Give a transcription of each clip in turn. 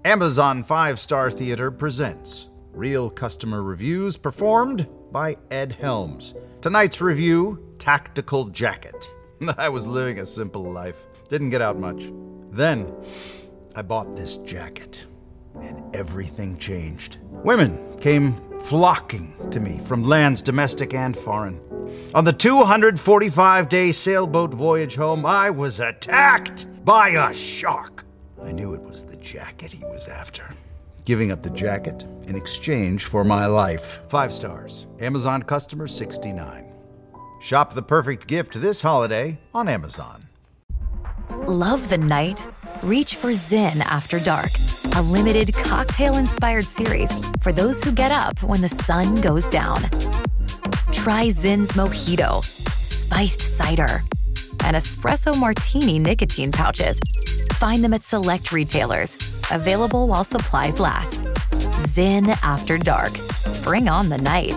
Amazon 5-Star Theater presents Real Customer Reviews performed by Ed Helms. Tonight's review, Tactical Jacket. I was living a simple life. Didn't get out much. Then, I bought this jacket, and everything changed. Women came flocking to me from lands domestic and foreign. On the 245-day sailboat voyage home, I was attacked by a shark. I knew it was the jacket he was after. Giving up the jacket in exchange for my life. 5 stars. Amazon customer 69. Shop the perfect gift this holiday on Amazon. Love the night? Reach for Zyn After Dark, a limited cocktail-inspired series for those who get up when the sun goes down. Try Zyn's Mojito, spiced cider, and espresso martini nicotine pouches. Find them at select retailers. Available while supplies last. Zyn After Dark. Bring on the night.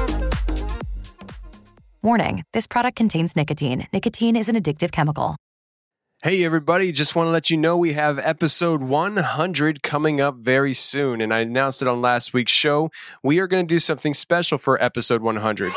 Warning, this product contains nicotine. Nicotine is an addictive chemical. Hey everybody, just want to let you know we have episode 100 coming up very soon, and I announced it on last week's show. We are going to do something special for episode 100.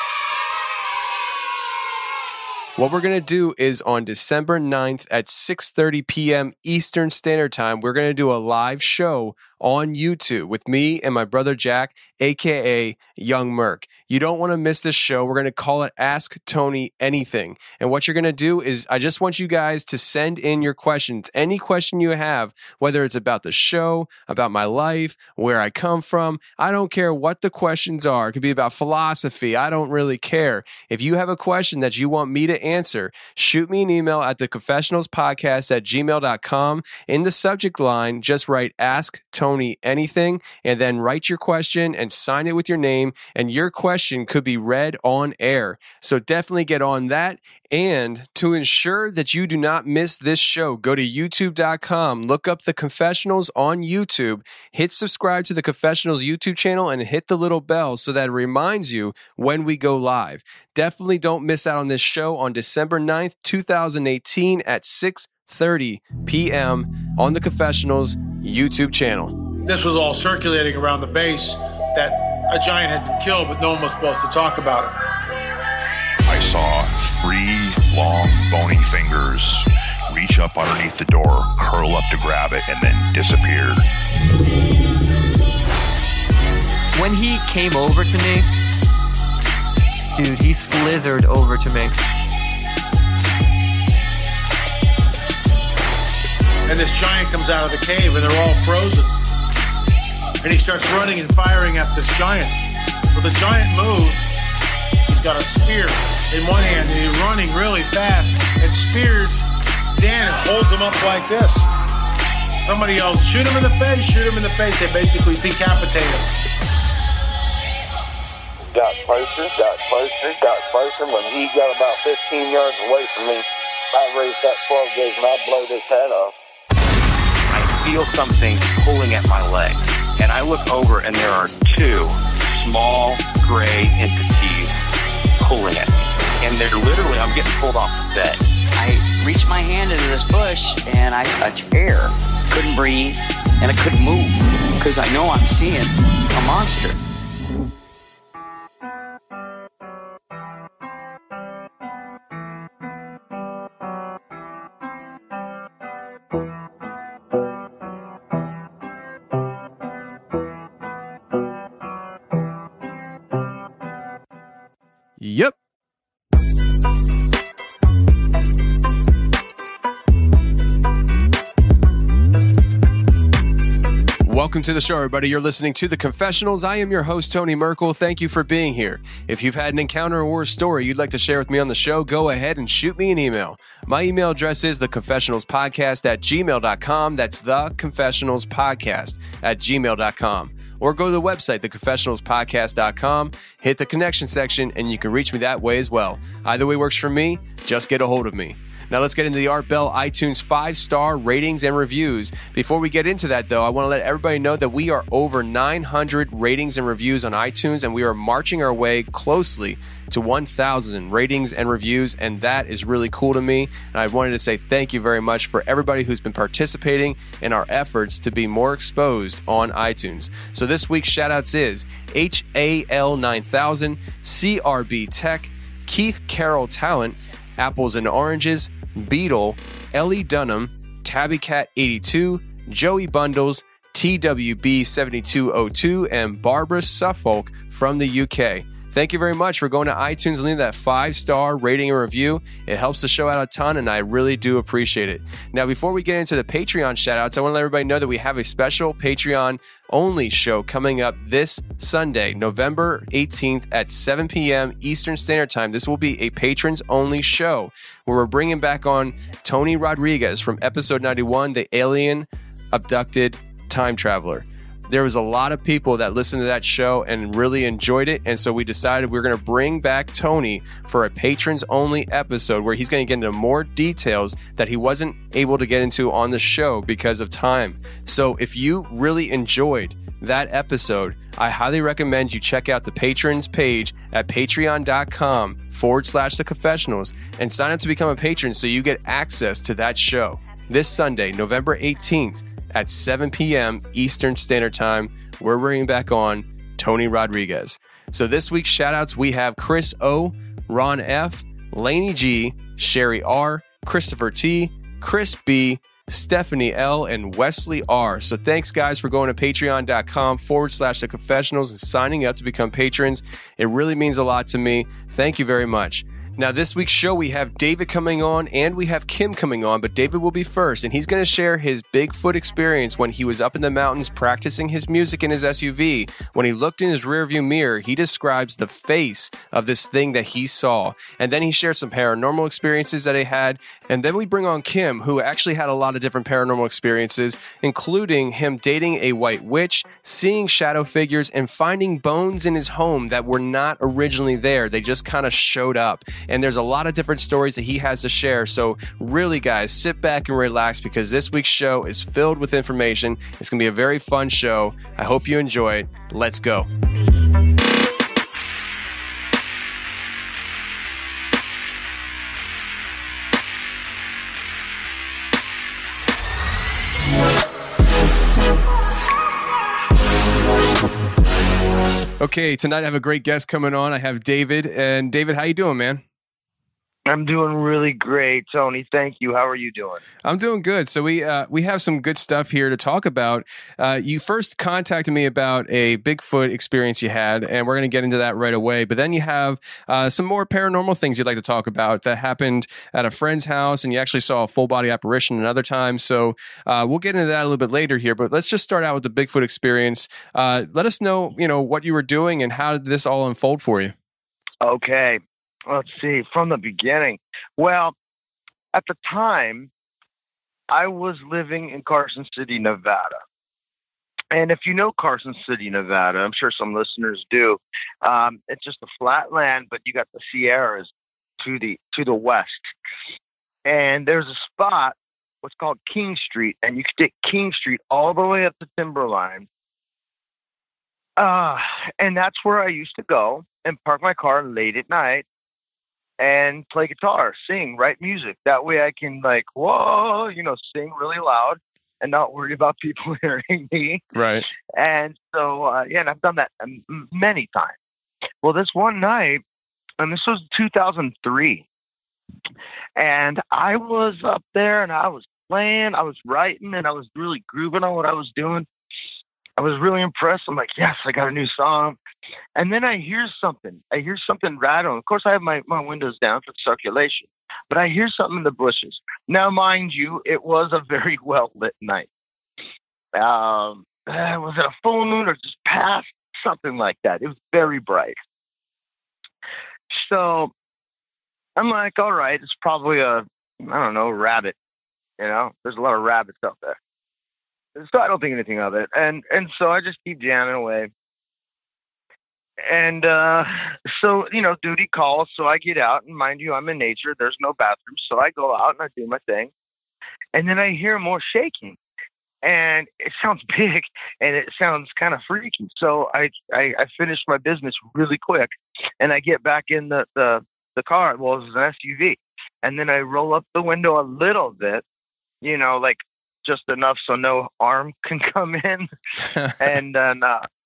What we're going to do is on December 9th at 6:30 p.m. Eastern Standard Time, we're going to do a live show on YouTube with me and my brother Jack, a.k.a. Young Merc. You don't want to miss this show. We're going to call it Ask Tony Anything. And what you're going to do is I just want you guys to send in your questions. Any question you have, whether it's about the show, about my life, where I come from. I don't care what the questions are. It could be about philosophy. I don't really care. If you have a question that you want me to answer, shoot me an email at theconfessionalspodcast@gmail.com. In the subject line, just write Ask Tony Anything, and then write your question and sign it with your name, and your question could be read on air. So definitely get on that. And to ensure that you do not miss this show, go to youtube.com, look up The Confessionals on YouTube, hit subscribe to The Confessionals YouTube channel, and hit the little bell so that it reminds you when we go live. Definitely don't miss out on this show on December 9th, 2018 at 6:30 p.m. on The Confessionals YouTube channel. This was all circulating around the base that a giant had been killed, but no one was supposed to talk about it. I saw 3 long, bony fingers reach up underneath the door, curl up to grab it, and then disappeared. When he came over to me, dude, he slithered over to me. And this giant comes out of the cave, and they're all frozen. And he starts running and firing at this giant. Well, the giant moves. He's got a spear in one hand, and he's running really fast and spears Dan and holds him up like this. Somebody yells, shoot him in the face, shoot him in the face. They basically decapitate him. Got closer. When he got about 15 yards away from me, I raised that 12 gauge and I blowed his head off. I feel something pulling at my leg, and I look over and there are 2 small gray entities pulling at me, and they're literally, I'm getting pulled off the bed. I reached my hand into this bush and I touched air. Couldn't breathe and I couldn't move because I know I'm seeing a monster. Yep. Welcome to the show, everybody. You're listening to The Confessionals. I am your host, Tony Merkel. Thank you for being here. If you've had an encounter or a story you'd like to share with me on the show, go ahead and shoot me an email. My email address is theconfessionalspodcast@gmail.com. That's theconfessionalspodcast@gmail.com. Or go to the website, theconfessionalspodcast.com, hit the connection section, and you can reach me that way as well. Either way works for me. Just get a hold of me. Now let's get into the Art Bell iTunes 5-star ratings and reviews. Before we get into that, though, I want to let everybody know that we are over 900 ratings and reviews on iTunes, and we are marching our way closely to 1,000 ratings and reviews, and that is really cool to me. And I wanted to say thank you very much for everybody who's been participating in our efforts to be more exposed on iTunes. So this week's shoutouts is HAL9000, CRB Tech, Keith Carroll Talent, Apples and Oranges, Beetle, Ellie Dunham, Tabbycat82, Joey Bundles, TWB7202, and Barbara Suffolk from the UK. Thank you very much for going to iTunes and leaving that 5-star rating and review. It helps the show out a ton, and I really do appreciate it. Now, before we get into the Patreon shoutouts, I want to let everybody know that we have a special Patreon-only show coming up this Sunday, November 18th at 7 p.m. Eastern Standard Time. This will be a patrons-only show where we're bringing back on Tony Rodriguez from episode 91, the alien abducted time traveler. There was a lot of people that listened to that show and really enjoyed it, and so we decided we were going to bring back Tony for a patrons-only episode where he's going to get into more details that he wasn't able to get into on the show because of time. So if you really enjoyed that episode, I highly recommend you check out the patrons page at patreon.com/theconfessionals and sign up to become a patron so you get access to that show this Sunday, November 18th, at 7 p.m. Eastern Standard Time. We're bringing back on Tony Rodriguez. So this week's shoutouts, we have Chris O, Ron F, Laney G, Sherry R, Christopher T, Chris B, Stephanie L, and Wesley R. So thanks, guys, for going to patreon.com/theconfessionals and signing up to become patrons. It really means a lot to me. Thank you very much. Now, this week's show, we have David coming on and we have Kim coming on, but David will be first, and he's going to share his Bigfoot experience when he was up in the mountains practicing his music in his SUV. When he looked in his rearview mirror, he describes the face of this thing that he saw, and then he shares some paranormal experiences that he had, and then we bring on Kim, who actually had a lot of different paranormal experiences, including him dating a white witch, seeing shadow figures, and finding bones in his home that were not originally there. They just kind of showed up. And there's a lot of different stories that he has to share. So really, guys, sit back and relax because this week's show is filled with information. It's going to be a very fun show. I hope you enjoy it. Let's go. Okay, tonight I have a great guest coming on. I have David. And David, how you doing, man? I'm doing really great, Tony. Thank you. How are you doing? I'm doing good. So we have some good stuff here to talk about. You first contacted me about a Bigfoot experience you had, and we're going to get into that right away. But then you have some more paranormal things you'd like to talk about that happened at a friend's house, and you actually saw a full-body apparition another time. So we'll get into that a little bit later here. But let's just start out with the Bigfoot experience. Let us know, what you were doing and how did this all unfold for you? Okay. Let's see, from the beginning. Well, at the time, I was living in Carson City, Nevada. And if you know Carson City, Nevada, I'm sure some listeners do, it's just a flat land, but you got the Sierras to the west. And there's a spot, what's called King Street, and you can take King Street all the way up to Timberline. And that's where I used to go and park my car late at night and play guitar, sing, write music. That way I can sing really loud and not worry about people hearing me. Right. And so, and I've done that many times. Well, this one night, and this was 2003, and I was up there and I was playing, I was writing, and I was really grooving on what I was doing. I was really impressed. I'm like, yes, I got a new song. And then I hear something. rattling. Of course, I have my windows down for circulation, but I hear something in the bushes. Now, mind you, it was a very well-lit night. Was it a full moon or just past? Something like that. It was very bright. So I'm like, all right, it's probably a rabbit. There's a lot of rabbits out there. So I don't think anything of it. And so I just keep jamming away. And so, duty calls. So I get out, and mind you, I'm in nature. There's no bathroom. So I go out and I do my thing. And then I hear more shaking. And it sounds big, and it sounds kind of freaky. So I finish my business really quick, and I get back in the car. Well, it was an SUV. And then I roll up the window a little bit, like just enough so no arm can come in. And then,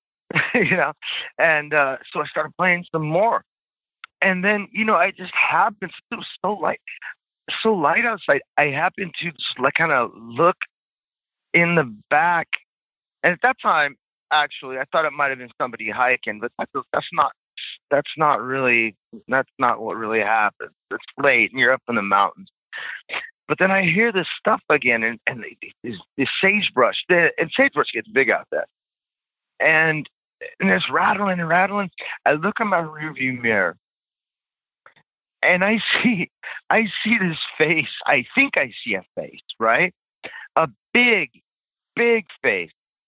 so I started playing some more. And then, I just happened, it was so light outside. I happened to just kind of look in the back. And at that time, actually, I thought it might have been somebody hiking, but that's not what really happens. It's late and you're up in the mountains. But then I hear this stuff again, and the sagebrush, and sagebrush gets big out there. And it's rattling and rattling. I look in my rearview mirror, and I see this face. I think I see a face, right? A big face.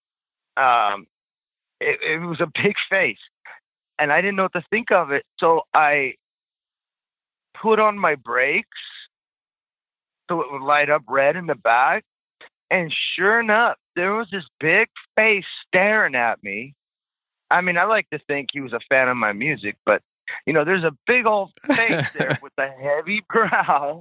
It was a big face, and I didn't know what to think of it. So I put on my brakes so it would light up red in the back. And sure enough, there was this big face staring at me. I mean, I like to think he was a fan of my music, but, there's a big old face there with a heavy brow,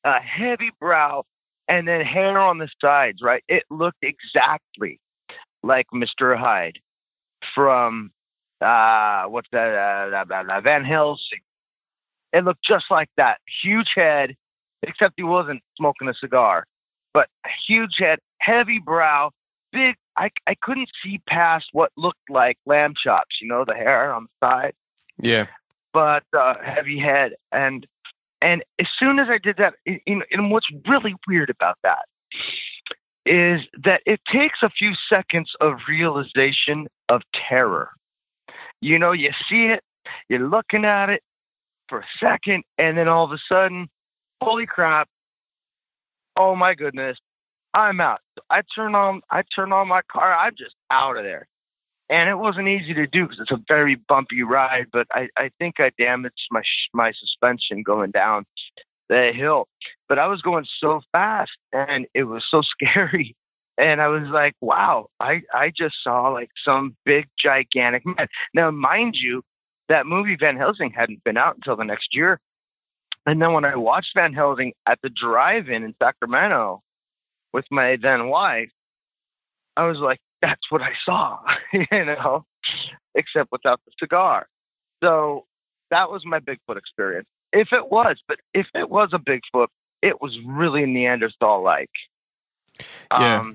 and then hair on the sides, right? It looked exactly like Mr. Hyde from, what's that, Van Helsing. It looked just like that. Huge head, except he wasn't smoking a cigar. But a huge head, heavy brow, big. I couldn't see past what looked like lamb chops, the hair on the side. Yeah. But heavy head. And as soon as I did that, and what's really weird about that is that it takes a few seconds of realization of terror. You see it, you're looking at it for a second, and then all of a sudden, holy crap, oh my goodness, I'm out. I turn on my car. I'm just out of there. And it wasn't easy to do because it's a very bumpy ride, but I think I damaged my suspension going down the hill. But I was going so fast, and it was so scary. And I was like, wow, I just saw like some big, gigantic man. Now, mind you, that movie Van Helsing hadn't been out until the next year. And then when I watched Van Helsing at the drive-in in Sacramento with my then wife, I was like, that's what I saw, except without the cigar. So that was my Bigfoot experience. If it was a Bigfoot, it was really Neanderthal-like. Yeah.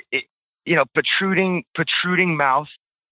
Protruding mouth,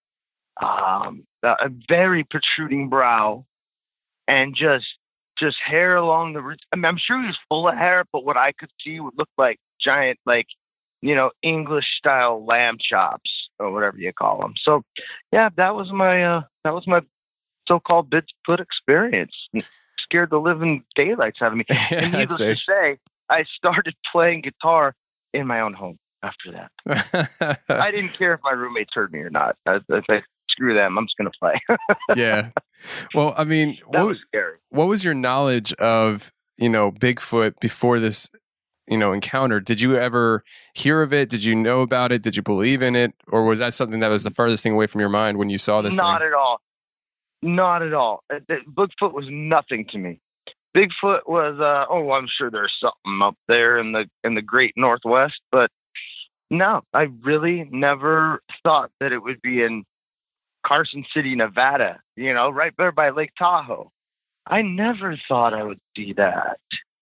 a very protruding brow, and just hair along the roots. I mean, I'm sure he was full of hair, but what I could see would look like giant, English style lamb chops or whatever you call them. So, yeah, that was my so-called Bigfoot experience. It scared the living daylights out of me. And needless to say, I started playing guitar in my own home after that. I didn't care if my roommates heard me or not. I screw them. I'm just going to play. Yeah. Well, I mean, that was scary. What was your knowledge of, Bigfoot before this, encounter? Did you ever hear of it? Did you know about it? Did you believe in it? Or was that something that was the furthest thing away from your mind when you saw this Not thing? at all. Not at all. Bigfoot was nothing to me. Bigfoot was, I'm sure there's something up there in the great Northwest, but no, I really never thought that it would be in Carson City, Nevada, right there by Lake Tahoe. I never thought I would see that.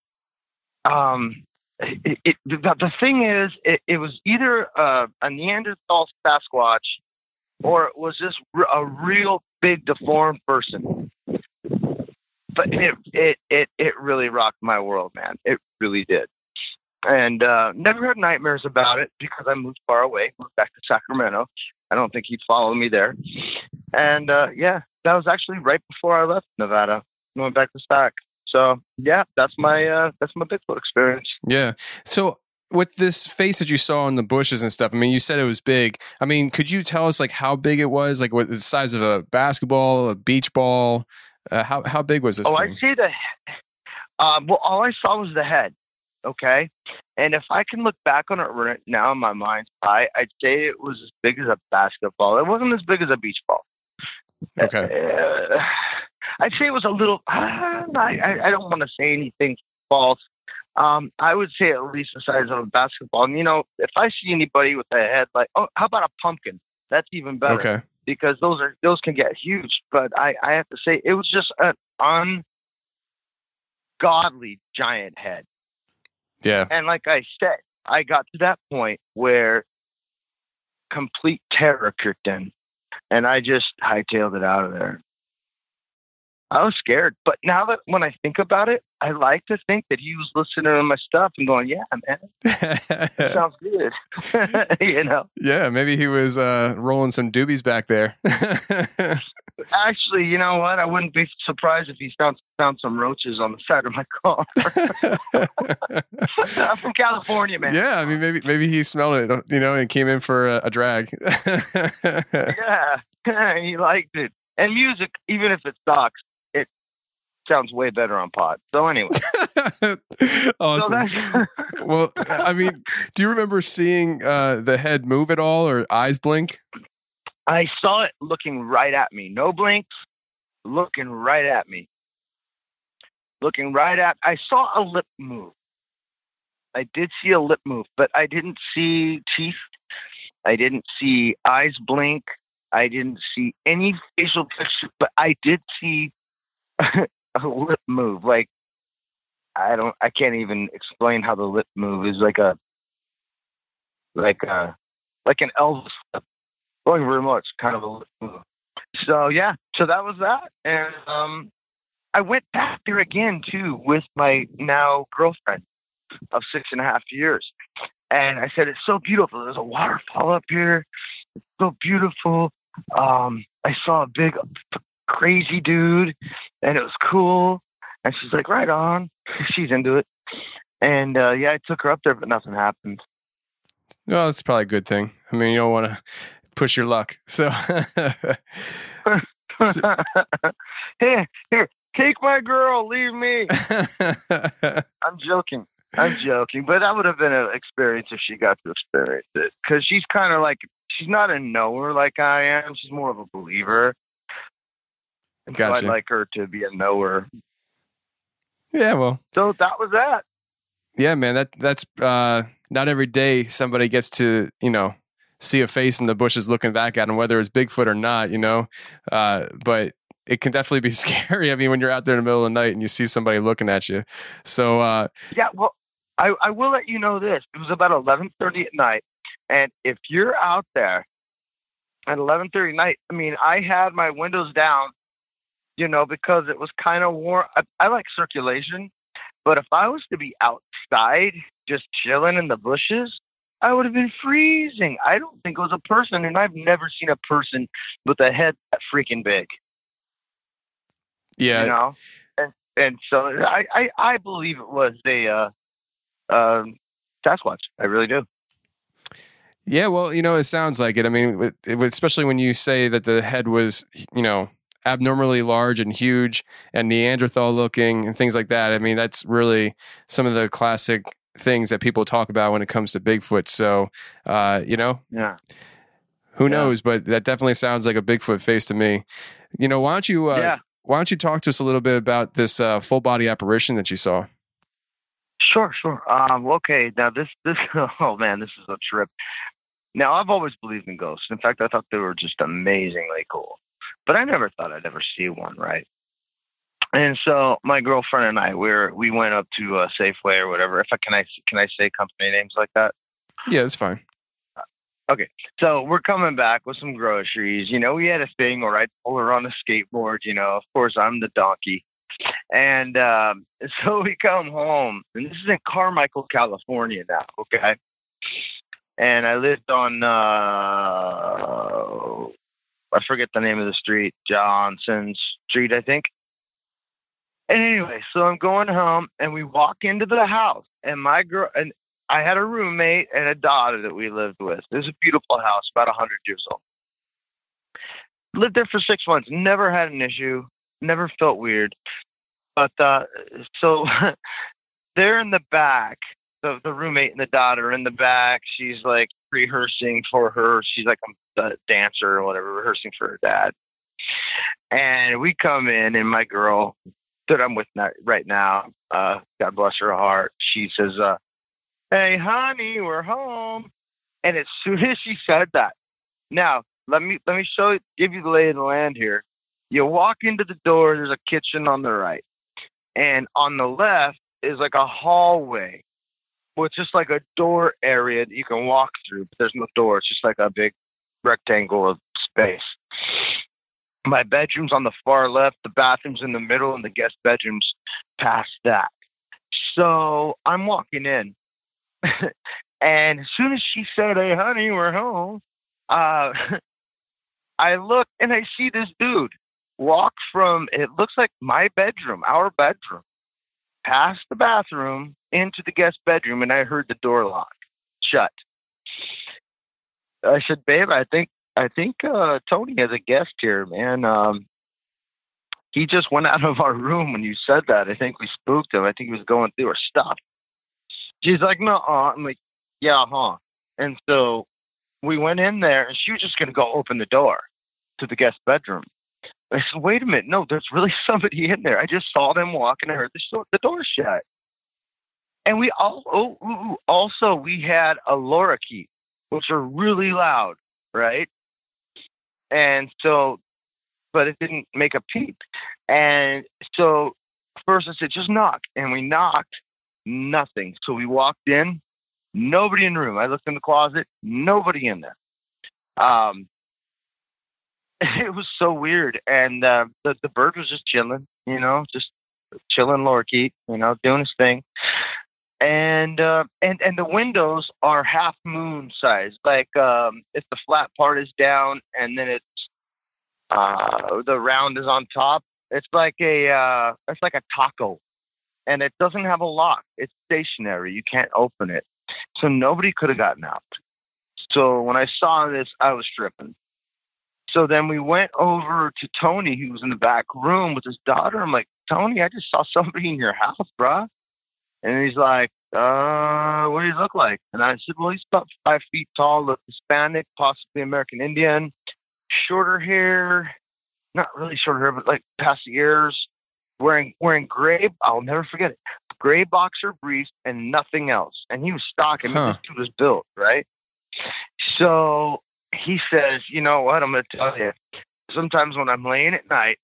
The thing is, it was either a Neanderthal Sasquatch or it was just a real big deformed person. But it really rocked my world, man. It really did. And never had nightmares about it because I moved far away, moved back to Sacramento. I don't think he'd follow me there. And that was actually right before I left Nevada. I went back to Sac. So yeah, that's my Bigfoot experience. Yeah. So with this face that you saw in the bushes and stuff, I mean, you said it was big. I mean, could you tell us like how big it was? Like what the size of a basketball, a beach ball? How big was this thing? I see well, all I saw was the head. Okay. And if I can look back on it right now in my mind's eye, I'd say it was as big as a basketball. It wasn't as big as a beach ball. Okay. I'd say it was a little, I don't want to say anything false. I would say at least the size of a basketball. And, if I see anybody with a head like, how about a pumpkin? That's even better. Okay. Because those can get huge. But I have to say, it was just an ungodly giant head. Yeah. And like I said, I got to that point where complete terror kicked in. And I just hightailed it out of there. I was scared. But now that when I think about it, I like to think that he was listening to my stuff and going, yeah, man, that sounds good. Yeah, maybe he was rolling some doobies back there. Actually, you know what? I wouldn't be surprised if he found some roaches on the side of my car. I'm from California, man. Yeah, I mean, maybe he smelled it, and came in for a drag. Yeah, he liked it. And music, even if it sucks, it sounds way better on pot. So anyway. Awesome. Well, I mean, do you remember seeing the head move at all or eyes blink? I saw it looking right at me. No blinks, looking right at me. I saw a lip move. I did see a lip move, but I didn't see teeth. I didn't see eyes blink. I didn't see any facial picture, but I did see a lip move. Like, I can't even explain how the lip move is like an Elvis lip. Going very much kind of a lip move. So yeah, so that was that. And I went back there again too with my now girlfriend of 6.5 years. And I said, it's so beautiful. There's a waterfall up here. It's so beautiful. I saw a big, crazy dude, and it was cool. And she's like, right on. She's into it. And yeah, I took her up there, but nothing happened. Well, that's probably a good thing. I mean, you don't want to push your luck. So, here, take my girl, leave me. I'm joking, but that would have been an experience if she got to experience it. Because she's kind of like, she's not a knower like I am. She's more of a believer. Gotcha. So I'd like her to be a knower. Yeah, well. So that was that. Yeah, man, that's not every day somebody gets to, see a face in the bushes looking back at them, whether it's Bigfoot or not, but it can definitely be scary. I mean, when you're out there in the middle of the night and you see somebody looking at you. So, yeah, well, I will let you know this. It was about 11:30 at night. And if you're out there at 11:30 at night, I mean, I had my windows down, because it was kind of warm. I like circulation, but if I was to be outside just chilling in the bushes, I would have been freezing. I don't think it was a person, and I've never seen a person with a head that freaking big. Yeah. And so I believe it was a Sasquatch. I really do. Yeah, well, it sounds like it. I mean, especially when you say that the head was, abnormally large and huge and Neanderthal looking and things like that. I mean, that's really some of the classic things that people talk about when it comes to Bigfoot. So, yeah, who knows? But that definitely sounds like a Bigfoot face to me. Why don't you talk to us a little bit about this full body apparition that you saw? Sure. Okay. Now this, oh man, this is a trip. Now I've always believed in ghosts. In fact, I thought they were just amazingly cool, but I never thought I'd ever see one. Right. And so my girlfriend and I, we went up to Safeway or whatever. Can I say company names like that? Yeah, that's fine. Okay. So we're coming back with some groceries. We had a thing where I'd pull her on a skateboard. Of course I'm the donkey. And so we come home, and this is in Carmichael, California now, okay? And I lived on, I forget the name of the street, Johnson Street, I think. And anyway, so I'm going home, and we walk into the house, and my girl, and I had a roommate and a daughter that we lived with. It was a beautiful house, about 100 years old. Lived there for 6 months. Never had an issue. Never felt weird. But so they're in the back. The roommate and the daughter in the back. She's like rehearsing for her. She's like a dancer or whatever, rehearsing for her dad. And we come in, and my girl that I'm with right now, God bless her heart, she says, "Hey, honey, we're home." And as soon as she said that, now let me give you the lay of the land here. You walk into the door. There's a kitchen on the right, and on the left is like a hallway with just like a door area that you can walk through, but there's no door. It's just like a big rectangle of space. My bedroom's on the far left, the bathroom's in the middle, and the guest bedroom's past that. So I'm walking in, and as soon as she said, "Hey, honey, we're home," I look and I see this dude walk from, it looks like my bedroom, our bedroom, past the bathroom into the guest bedroom, and I heard the door lock shut. I said, "Babe, I think Tony has a guest here, man. He just went out of our room when you said that. I think we spooked him. I think he was going through our stuff." She's like, "No." I'm like, "Yeah, huh?" And so we went in there, and she was just going to go open the door to the guest bedroom. I said, "Wait a minute. No, there's really somebody in there. I just saw them walk, and I heard the door shut." And we also we had a lorikeet, which are really loud, right? And so, but it didn't make a peep. And so first I said, "Just knock." And we knocked, nothing. So we walked in, nobody in the room. I looked in the closet, nobody in there. It was so weird. And the bird was just chilling, just chilling lorikeet, doing his thing. And the windows are half moon size. Like if the flat part is down and then it's the round is on top, it's like a taco, and it doesn't have a lock. It's stationary. You can't open it. So nobody could have gotten out. So when I saw this, I was tripping. So then we went over to Tony, who was in the back room with his daughter. I'm like, "Tony, I just saw somebody in your house, bruh." And he's like, "What do you look like?" And I said, "Well, he's about 5 feet tall, look Hispanic, possibly American Indian, shorter hair, not really short hair, but like past the ears, wearing gray, I'll never forget it, gray boxer briefs and nothing else." And he was stalking me. This dude was built, right? So he says, "You know what? I'm going to tell you. Sometimes when I'm laying at night,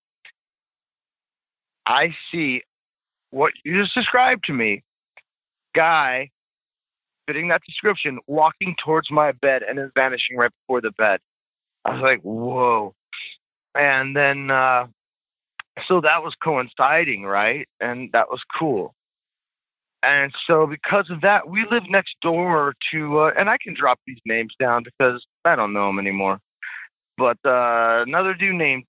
I see what you just described to me. Guy fitting that description walking towards my bed and then vanishing right before the bed." I was like, whoa. And then so that was coinciding, right? And that was cool. And so because of that, we live next door to and I can drop these names down because I don't know them anymore, but another dude named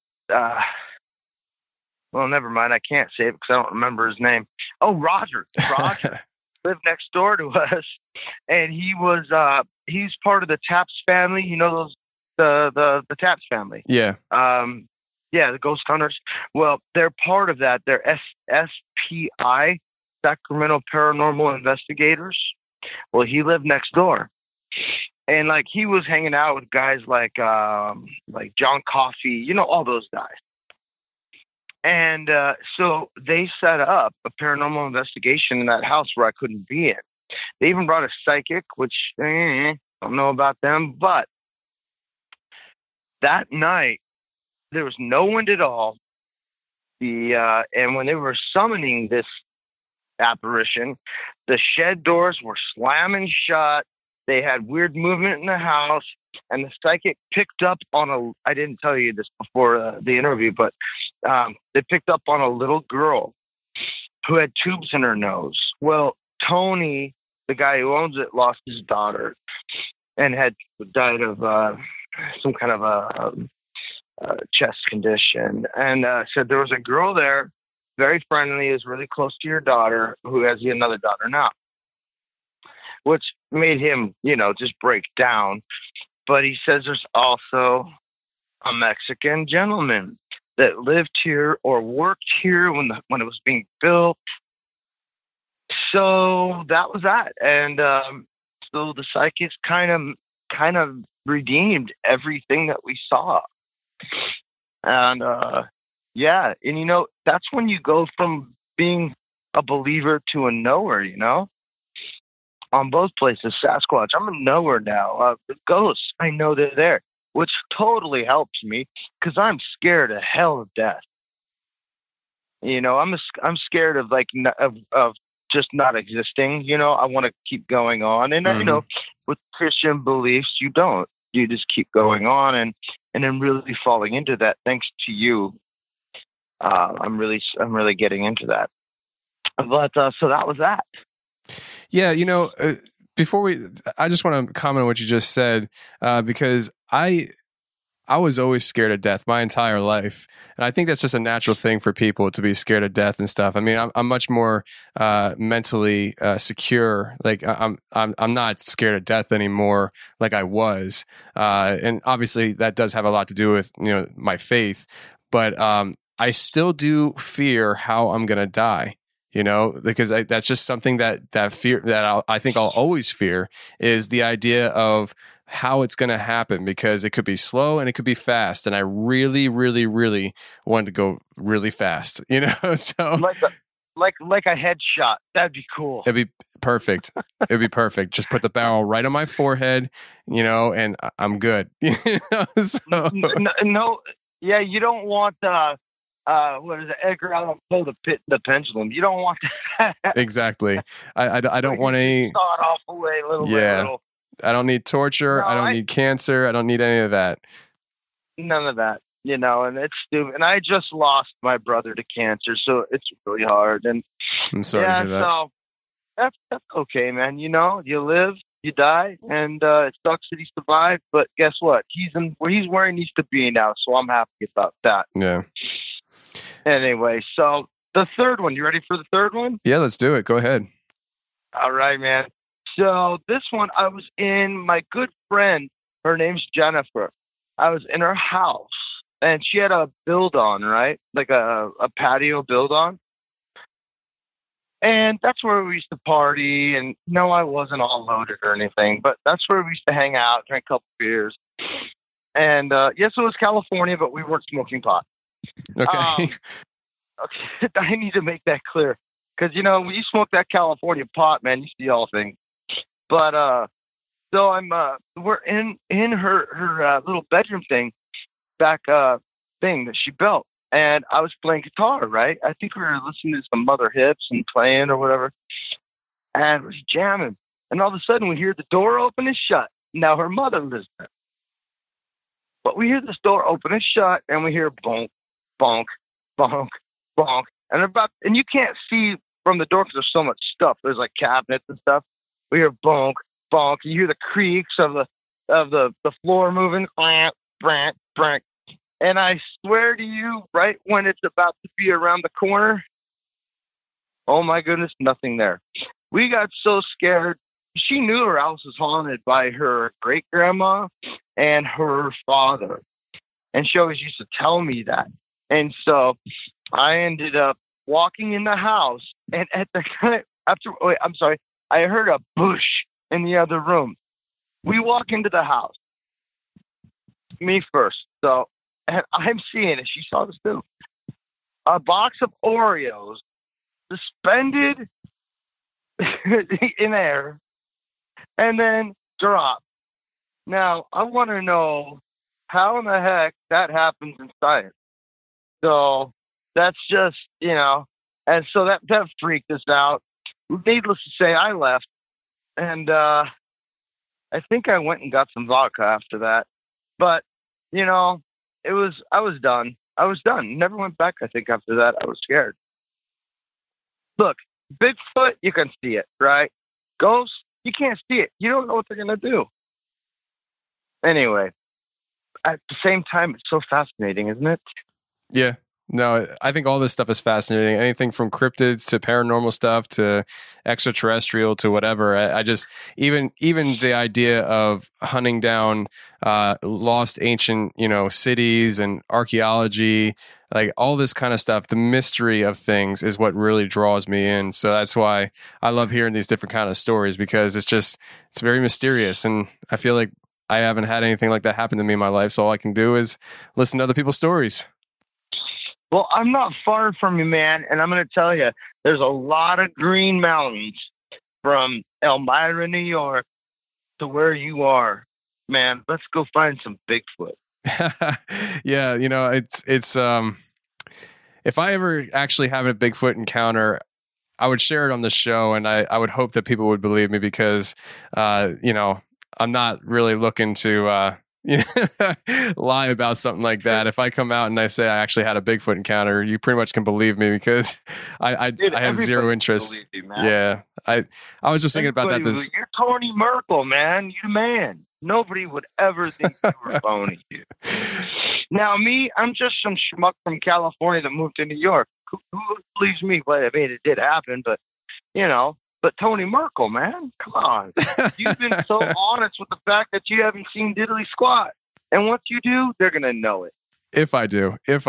well, never mind, I can't say it because I don't remember his name. Oh, Roger lived next door to us, and he was he's part of the Taps family. You know those the Taps family. Yeah. Yeah, the Ghost Hunters. Well, they're part of that. They're SPI, Sacramento Paranormal Investigators. Well, he lived next door, and like he was hanging out with guys like John Coffey, all those guys. And so they set up a paranormal investigation in that house where I couldn't be in. They even brought a psychic, which I don't know about them. But that night, there was no wind at all. And when they were summoning this apparition, the shed doors were slamming shut. They had weird movement in the house. And the psychic picked up on I didn't tell you this before the interview, but they picked up on a little girl who had tubes in her nose. Well, Tony, the guy who owns it, lost his daughter and had died of some kind of a chest condition. And said there was a girl there, very friendly, is really close to your daughter, who has another daughter now. which made him, just break down. But he says there's also a Mexican gentleman that lived here or worked here when it was being built. So that was that. And so the psychics kind of redeemed everything that we saw. And and that's when you go from being a believer to a knower, on both places. Sasquatch, I'm a knower now. The ghosts, I know they're there, which totally helps me because I'm scared of hell of death. I'm scared of of just not existing. I want to keep going on, and I know with Christian beliefs, you don't. You just keep going on, and I'm really falling into that. Thanks to you, I'm really getting into that. But so that was that. Yeah, before I just want to comment on what you just said, because I was always scared of death my entire life. And I think that's just a natural thing for people to be scared of death and stuff. I mean, I'm much more mentally secure. Like I'm not scared of death anymore like I was. And obviously that does have a lot to do with, my faith, but I still do fear how I'm going to die. Because that's just something that fear that I think I'll always fear is the idea of how it's going to happen, because it could be slow and it could be fast. And I really, really, really want to go really fast, so like a headshot. That'd be cool. It'd be perfect. It'd be perfect. Just put the barrel right on my forehead, and I'm good. So. No. Yeah. You don't want, what is it? Edgar Allan Poe, the pendulum. You don't want that. Exactly. I don't want any. Saw it off away little by little. I don't need torture. No, I don't need cancer. I don't need any of that. None of that, and it's stupid. And I just lost my brother to cancer, so it's really hard. And I'm sorry to hear that. So that's okay, man. You live, you die, and it sucks that he survived. But guess what? He's where he needs to be now, so I'm happy about that. Yeah. Anyway, so the third one. You ready for the third one? Yeah, let's do it. Go ahead. All right, man. So this one, I was in my good friend, her name's Jennifer. I was in her house, and she had a build-on, right? Like a patio build-on. And that's where we used to party. And no, I wasn't all loaded or anything, but that's where we used to hang out, drink a couple beers. And yes, it was California, but we weren't smoking pot. Okay. Okay. I need to make that clear. Because, when you smoke that California pot, man, you see all things. But so we're in her little bedroom thing thing that she built, and I was playing guitar, right? I think we were listening to some Mother Hips and playing or whatever, and we're jamming. And all of a sudden, we hear the door open and shut. Now her mother lives there, but we hear this door open and shut, and we hear bonk, bonk, bonk, bonk, and you can't see from the door because there's so much stuff. There's like cabinets and stuff. We hear bonk, bonk. You hear the creaks of the floor moving, brant, brant, brant. And I swear to you, right when it's about to be around the corner, oh my goodness, nothing there. We got so scared. She knew her house was haunted by her great grandma and her father, and she always used to tell me that. And so I ended up walking in the house, and at the I heard a bush in the other room. We walk into the house. Me first. So, and I'm seeing it. She saw this too. A box of Oreos suspended in air and then dropped. Now, I want to know how in the heck that happens in science. So, that's just, and so that freaked us out. Needless to say, I left, and I think I went and got some vodka after that. But I was done. I was done. Never went back. I think after that, I was scared. Look, Bigfoot, you can see it, right? Ghosts, you can't see it. You don't know what they're gonna do. Anyway, at the same time, it's so fascinating, isn't it? Yeah. No, I think all this stuff is fascinating. Anything from cryptids to paranormal stuff to extraterrestrial to whatever. I just even the idea of hunting down lost ancient, cities and archaeology, like all this kind of stuff. The mystery of things is what really draws me in. So that's why I love hearing these different kind of stories, because it's very mysterious, and I feel like I haven't had anything like that happen to me in my life. So all I can do is listen to other people's stories. Well, I'm not far from you, man, and I'm going to tell you, there's a lot of green mountains from Elmira, New York, to where you are, man. Let's go find some Bigfoot. Yeah, it's if I ever actually have a Bigfoot encounter, I would share it on the show, and I would hope that people would believe me, because I'm not really looking to lie about something like that. If I come out and I say I actually had a Bigfoot encounter, you pretty much can believe me, because I have zero interest. You, yeah, I was just thinking about that. You're Tony Merkel, man. You man. Nobody would ever think you were phony, dude. Now me, I'm just some schmuck from California that moved to New York. Who believes me? Well, I mean, it did happen, but But Tony Merkel, man, come on. You've been so honest with the fact that you haven't seen diddly squat. And once you do, they're going to know it. If I do. Come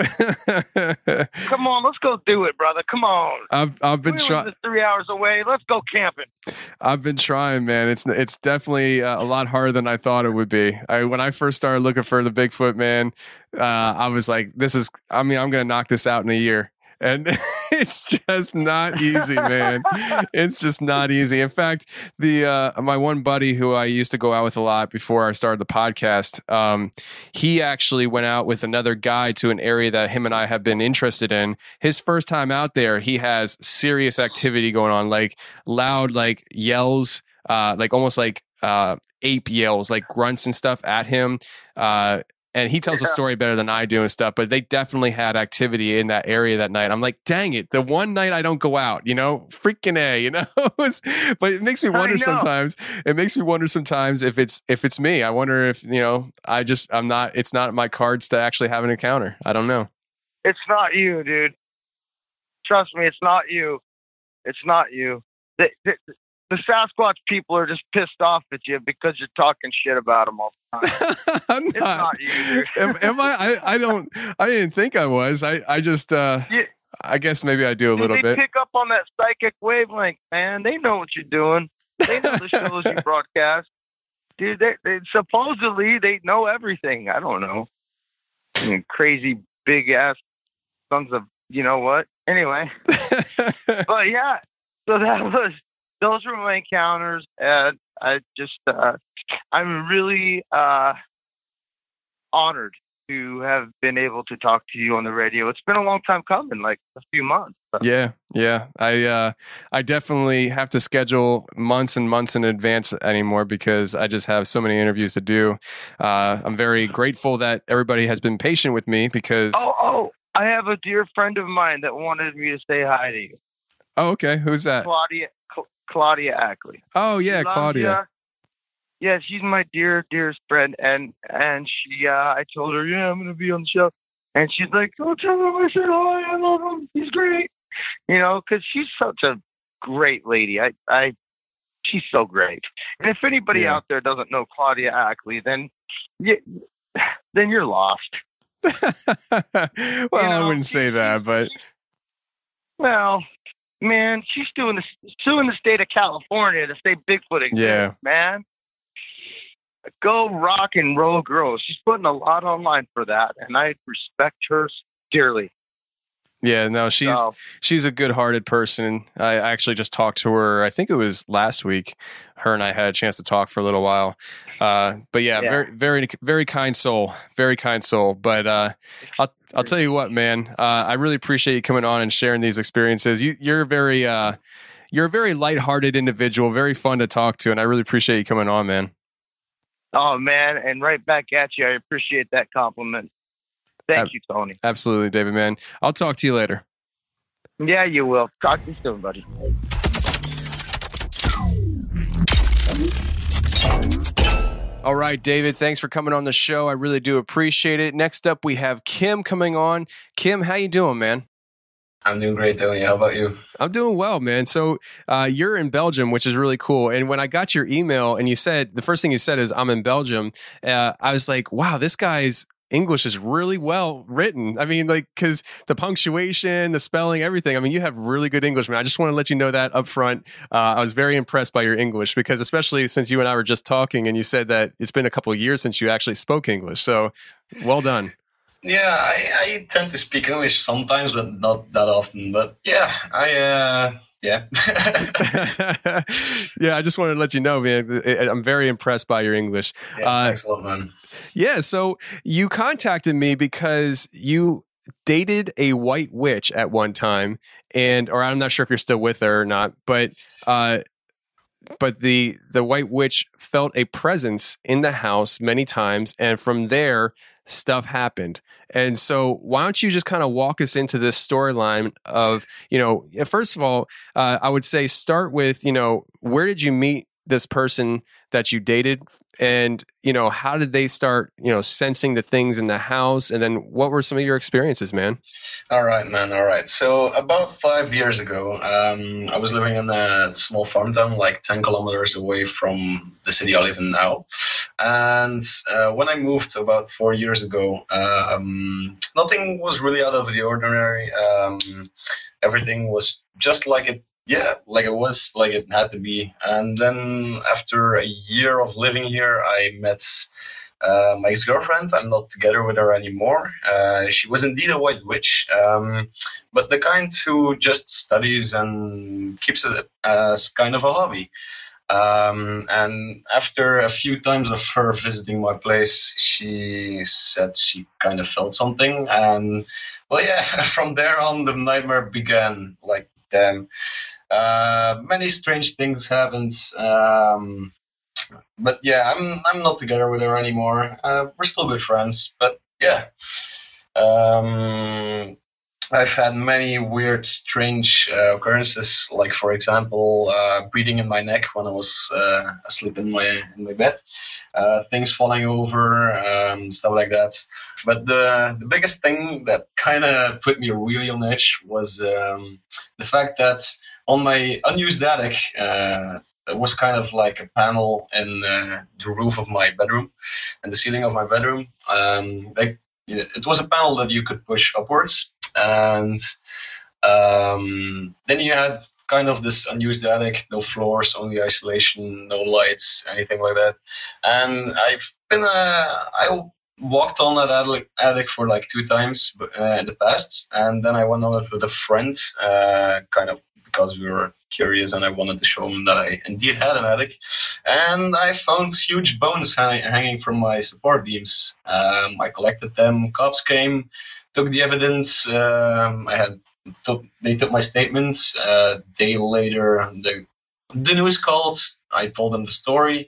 on, let's go do it, brother. Come on. I've been trying. 3 hours away. Let's go camping. I've been trying, man. It's definitely a lot harder than I thought it would be. When I first started looking for the Bigfoot, man, I was like, I'm going to knock this out in a year. And it's just not easy, man. It's just not easy. In fact, my one buddy who I used to go out with a lot before I started the podcast, he actually went out with another guy to an area that him and I have been interested in. His first time out there, he has serious activity going on, like loud, like yells, like almost like ape yells, like grunts and stuff at him. And he tells the story better than I do and stuff, but they definitely had activity in that area that night. I'm like, dang it, the one night I don't go out, freaking A, but it makes me wonder sometimes. It makes me wonder sometimes if it's me. I wonder if, it's not in my cards to actually have an encounter. I don't know. It's not you, dude. Trust me, it's not you. It's not you. The Sasquatch people are just pissed off at you because you're talking shit about them all the time. It's not you, dude. Am I? I didn't think I was. I just, I guess maybe I do a little bit. They pick up on that psychic wavelength, man. They know what you're doing. They know the shows you broadcast. Dude, they supposedly, they know everything. I don't know. Crazy big ass sons of, you know what? Anyway. But yeah, so those were my encounters, and I'm really honored to have been able to talk to you on the radio. It's been a long time coming, like a few months. So. Yeah. I definitely have to schedule months and months in advance anymore because I just have so many interviews to do. I'm very grateful that everybody has been patient with me because... Oh, I have a dear friend of mine that wanted me to say hi to you. Oh, okay. Who's that? Claudia Ackley. Oh yeah, Claudia. Yeah, she's my dearest friend, and she, I told her, I'm going to be on the show, and she's like, oh, tell him I said hi, I love him, he's great, because she's such a great lady. She's so great, and if anybody out there doesn't know Claudia Ackley, then you're lost. Well, I wouldn't say that, but well. Man, she's suing the state of California to say Bigfoot exists, man. Go rock and roll, girl. She's putting a lot online for that, and I respect her dearly. Yeah, no, she's a good-hearted person. I actually just talked to her. I think it was last week. Her and I had a chance to talk for a little while. But yeah, very, very, very kind soul. Very kind soul. But I'll tell you what, man. I really appreciate you coming on and sharing these experiences. You're a very lighthearted individual. Very fun to talk to, and I really appreciate you coming on, man. Oh man, and right back at you. I appreciate that compliment. Thank you, Tony. Absolutely, David, man. I'll talk to you later. Yeah, you will. Talk to you soon, buddy. All right, David, thanks for coming on the show. I really do appreciate it. Next up, we have Kim coming on. Kim, how you doing, man? I'm doing great, Tony. How about you? I'm doing well, man. So you're in Belgium, which is really cool. And when I got your email and you said, the first thing you said is, I'm in Belgium, I was like, wow, this guy's English is really well written. I mean, like, because the punctuation, the spelling, everything. I mean, you have really good English, man. I just want to let you know that up front. I was very impressed by your English because especially since you and I were just talking and you said that it's been a couple of years since you actually spoke English. So well done. Yeah, I tend to speak English sometimes, but not that often. But yeah, yeah. Yeah, I just wanted to let you know, man. I'm very impressed by your English. Yeah, thanks a lot, man. Yeah, so you contacted me because you dated a white witch at one time, or I'm not sure if you're still with her or not, but the white witch felt a presence in the house many times, and from there, stuff happened. And so why don't you just kind of walk us into this storyline of, first of all, I would say start with, where did you meet this person that you dated? And, how did they start, sensing the things in the house? And then what were some of your experiences, man? All right, man. All right. So about 5 years ago, I was living in a small farm town, like 10 kilometers away from the city I live in now. And when I moved about 4 years ago, nothing was really out of the ordinary. Everything was just like it. Yeah, like it had to be. And then after a year of living here, I met my ex-girlfriend. I'm not together with her anymore. She was indeed a white witch, but the kind who just studies and keeps it as kind of a hobby. And after a few times of her visiting my place, she said she kind of felt something. And well, yeah, from there on, the nightmare began. Like, damn. Many strange things happened, but yeah, I'm not together with her anymore. We're still good friends, but yeah, I've had many weird, strange occurrences. Like, for example, breathing in my neck when I was asleep in my bed, things falling over, stuff like that. But the biggest thing that kind of put me really on edge was the fact that on my unused attic, it was kind of like a panel in the roof of my bedroom and the ceiling of my bedroom. It was a panel that you could push upwards. And then you had kind of this unused attic, no floors, only isolation, no lights, anything like that. And I walked on that attic for like 2 times in the past. And then I went on it with a friend, kind of because we were curious and I wanted to show him that I indeed had an attic. And I found huge bones hanging from my support beams. I collected them, cops came, took the evidence. They took my statements. A day later, the news called. I told them the story.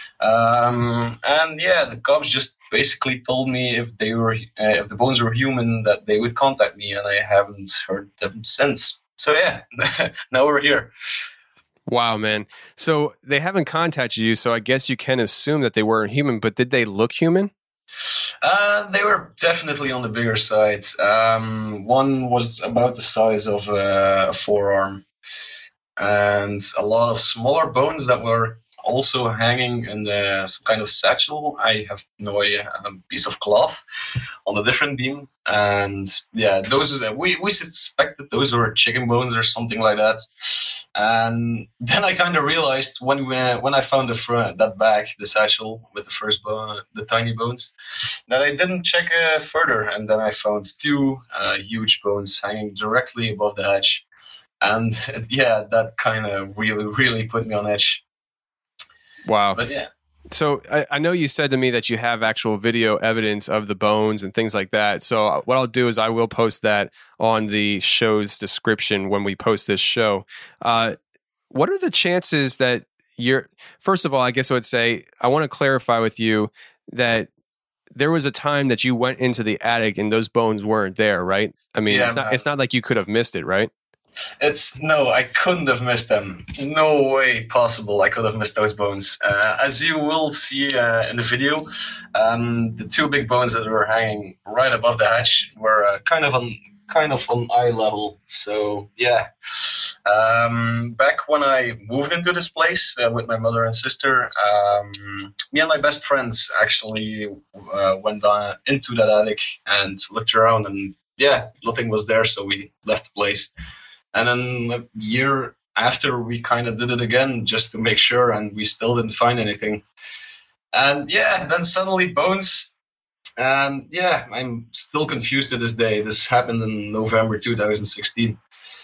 And yeah, the cops just basically told me if the bones were human, that they would contact me, and I haven't heard them since. So yeah, now we're here. Wow, man. So they haven't contacted you, so I guess you can assume that they weren't human, but did they look human? They were definitely on the bigger side. One was about the size of a forearm, and a lot of smaller bones that were also hanging in some kind of satchel. I have no idea, a piece of cloth on a different beam. And yeah, those we suspected those were chicken bones or something like that. And then I kind of realized when I found that bag, the satchel with the first bone, the tiny bones, that I didn't check further. And then I found 2 huge bones hanging directly above the hatch. And yeah, that kind of really, really put me on edge. Wow. But yeah. So I know you said to me that you have actual video evidence of the bones and things like that. So what I'll do is I will post that on the show's description when we post this show. What are the chances that first of all, I guess I would say, I want to clarify with you that there was a time that you went into the attic and those bones weren't there, right? I mean, yeah, it's not like you could have missed it, right? No, I couldn't have missed them. No way possible I could have missed those bones. As you will see in the video, the two big bones that were hanging right above the hatch were kind of on eye level. So yeah, back when I moved into this place with my mother and sister, me and my best friends actually went into that attic and looked around, and yeah, nothing was there, so we left the place. And then a year after, we kind of did it again just to make sure, and we still didn't find anything. And yeah, then suddenly bones. And yeah, I'm still confused to this day. This happened in November 2016.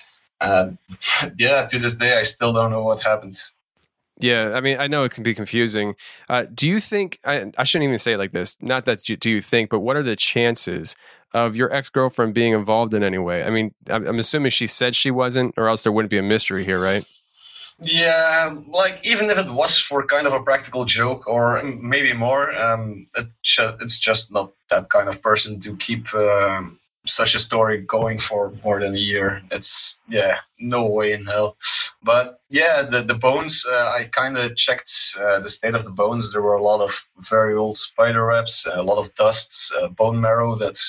Yeah, to this day, I still don't know what happened. Yeah, I mean, I know it can be confusing. Do you think, I shouldn't even say it like this, not that do you think, but what are the chances of your ex-girlfriend being involved in any way? I mean, I'm assuming she said she wasn't, or else there wouldn't be a mystery here, right? Yeah, like even if it was for kind of a practical joke or maybe more, it's just not that kind of person to keep such a story going for more than a year. It's, yeah, no way in hell. But yeah, the bones, I kind of checked the state of the bones. There were a lot of very old spider webs, a lot of dusts, bone marrow that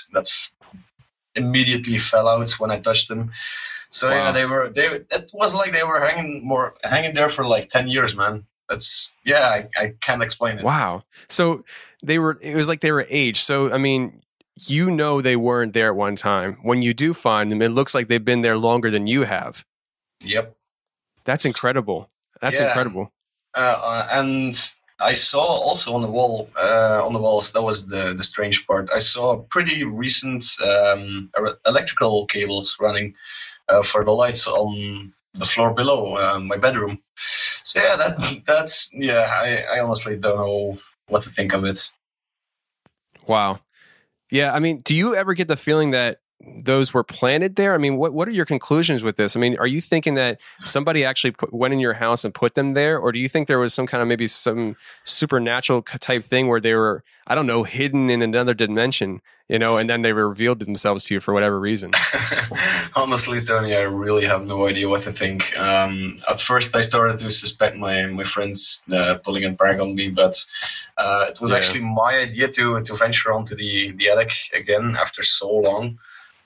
immediately fell out when I touched them. So wow. Yeah, it was like they were hanging there for like 10 years, man. That's, yeah, I can't explain it. Wow. So it was like they were aged. So, I mean, you know they weren't there at one time. When you do find them, it looks like they've been there longer than you have. Yep. That's incredible. That's incredible. And I saw also on the walls, that was the strange part. I saw pretty recent electrical cables running for the lights on the floor below my bedroom. So yeah, I honestly don't know what to think of it. Wow. Yeah, I mean, do you ever get the feeling that those were planted there? I mean, what are your conclusions with this? I mean, are you thinking that somebody actually went in your house and put them there? Or do you think there was some kind of maybe some supernatural type thing where they were, I don't know, hidden in another dimension, and then they revealed themselves to you for whatever reason? Honestly, Tony, I really have no idea what to think. At first, I started to suspect my friends pulling a prank on me, but it was actually my idea to venture onto the attic again after so long.